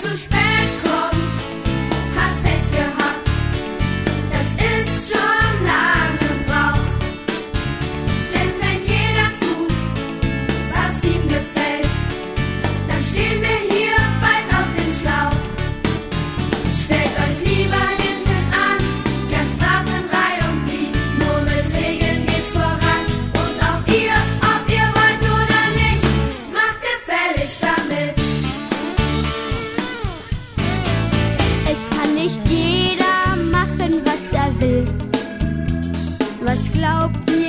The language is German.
zu spät kommt, hat Pech gehabt. Das ist schon lange Brauch. Denn wenn jeder tut, was ihm gefällt, dann stehen wir hier bald auf dem Schlauch. Stellt euch lieber hinten an, ganz brav in Reih und Glied. Nur mit Regeln geht's voran. Und auch ihr, ob ihr wollt oder nicht, macht gefälligst damit. Es kann nicht jeder machen, was er will. Was glaubt ihr?